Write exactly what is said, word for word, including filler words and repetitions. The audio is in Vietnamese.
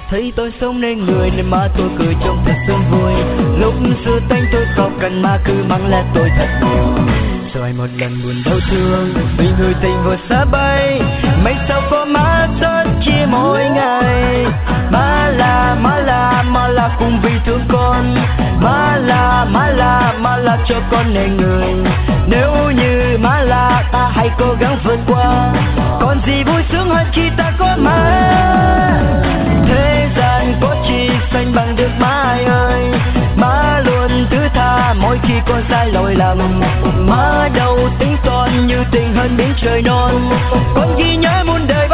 Thấy tôi sống nên người nên má tôi cười trông thật sương vui. Lúc xưa tánh tôi không cần má cứ mắng là tôi thật nhiều. Rồi một lần buồn đau thương vì người tình vội xa bay. Mấy sao có má rất chia mỗi ngày. Má là, má là, má là cùng vì thương con. Má là, má là, má là cho con nên người. Nếu như má là ta hãy cố gắng vượt qua. Còn gì vui sướng hơn khi ta có má. Thế gian có chi xanh bằng được má ai ơi. Má luôn thứ tha mỗi khi con sai lỗi lầm. Má đâu tính toán như tình hơn miếng trời non. Con ghi nhớ muôn đời